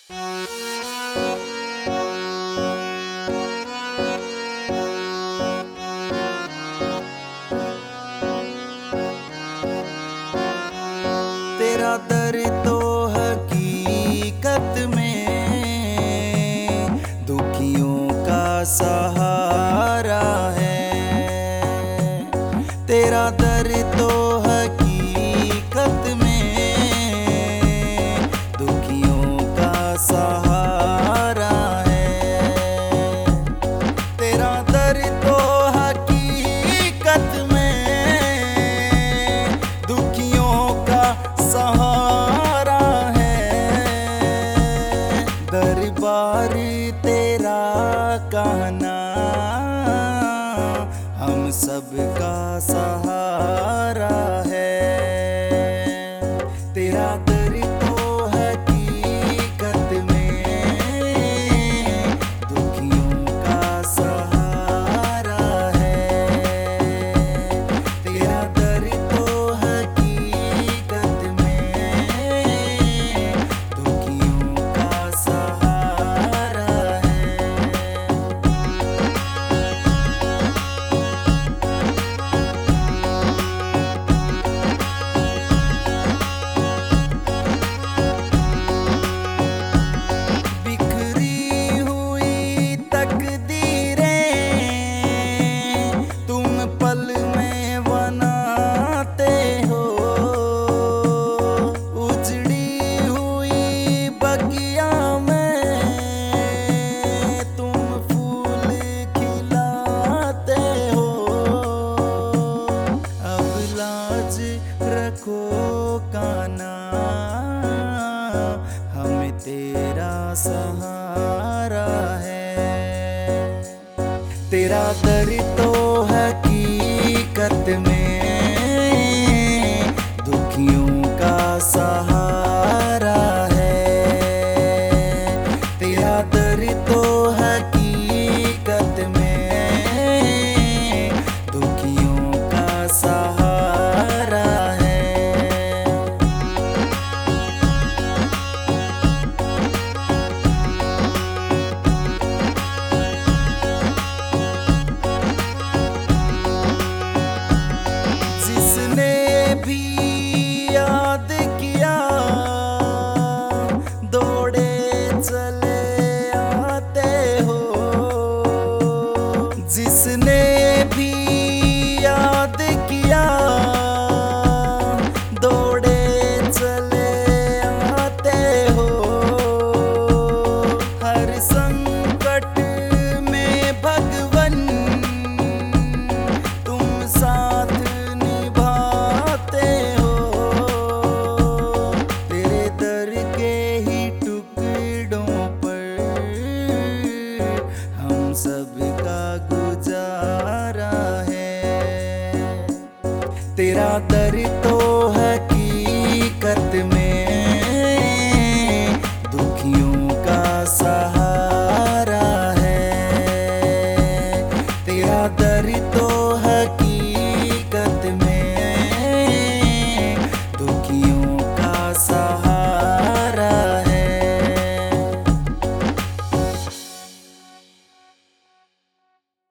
तेरा दर तो हकीकत में दुखियों का सहारा है। तेरा दर तो हकीकत में दुखियों का सहारा है। तेरा दर तो हकीकत में दुखियों का सहारा है। दरबार तेरा कहना हम सबका सहारा है। तेरा दर तो हकीकत में दुखियों का सहारा है। तेरा दर तो हकीकत में दुखियों का सहारा है। बिखरी हुई तकदीरें तुम पल में बनाते हो। उजड़ी हुई बगिया में तुम फूल खिलाते हो। अब लाज रखो काना हमें तेरा सहारा है। तेरा दर तो हकीकत में दुखियों का सहारा है। तेरा दर तो हकीकत में दुखियों का सहारा है। जिसने भी याद किया दौड़े चले आते हो। जिसने भी याद किया दौड़े चले आते हो। हर संकट में भगवन तुम साथ निभाते हो। तेरे दर के ही टुकड़ों पर हम सबका गुजारा है। तेरा दर तो हकीकत में